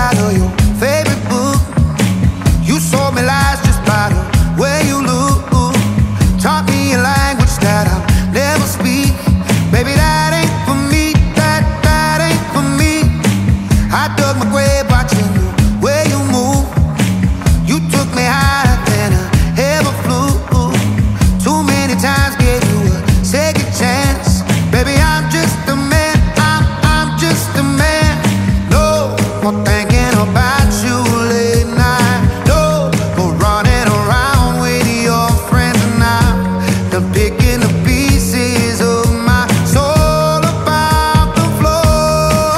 out of your favorite book. You sold me lies just by the way you look. Taught me a language that I'll never speak. Baby, that ain't for me, that ain't for me. I dug my grave watching the way you move. You took me higher than I ever flew. Too many times gave you a second chance. Baby, I'm just a man, I'm just a man. No more thinking about you late night. No more running around with your friends and I'm picking the pieces of my soul about the floor.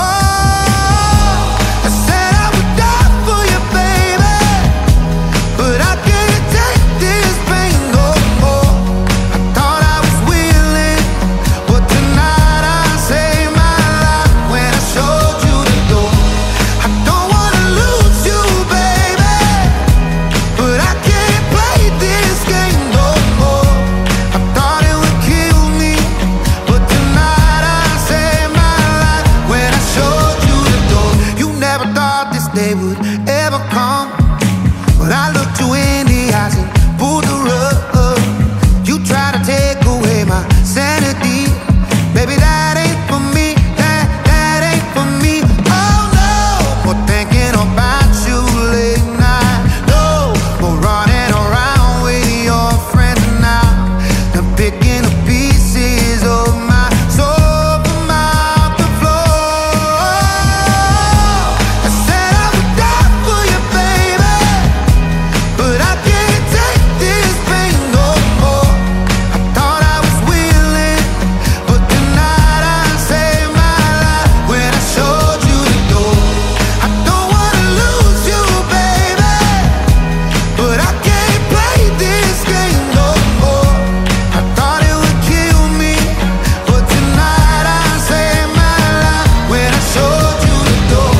I said I would die for you, baby, but I can't take this pain no more. I thought I was willing, but tonight I saved my life when I showed you the door. I don't wanna lose you, baby, but I can't play this game no more. I thought it would kill me, but tonight I saved my life when I showed you the door. You never thought this day would ever come, but I looked you in the eyes and pulled the rug. You tried to take away my sanity. Baby, that ain't for me, that ain't for me. Oh no, more thinking about you late night. No more running around with your friends now. I'm picking the pieces of my soul from out the floor. I said I would die for you, baby, but I can't take this pain no more. I thought I was willing, but tonight I saved my life when I showed you the door. I don't wanna lose you, baby, but I can't play this game no more. I thought it would kill me, but tonight I saved my life when I showed you the door.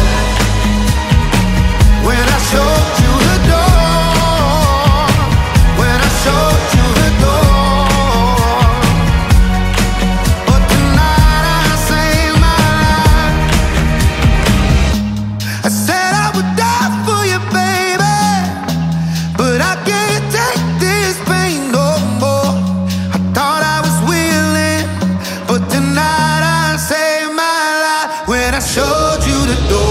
When I showed you the door. When I showed you the door. But tonight I saved my life. I said I would die for you, baby, but I can't take this pain no more. I thought I was willing, but tonight I saved my life when I showed you the door.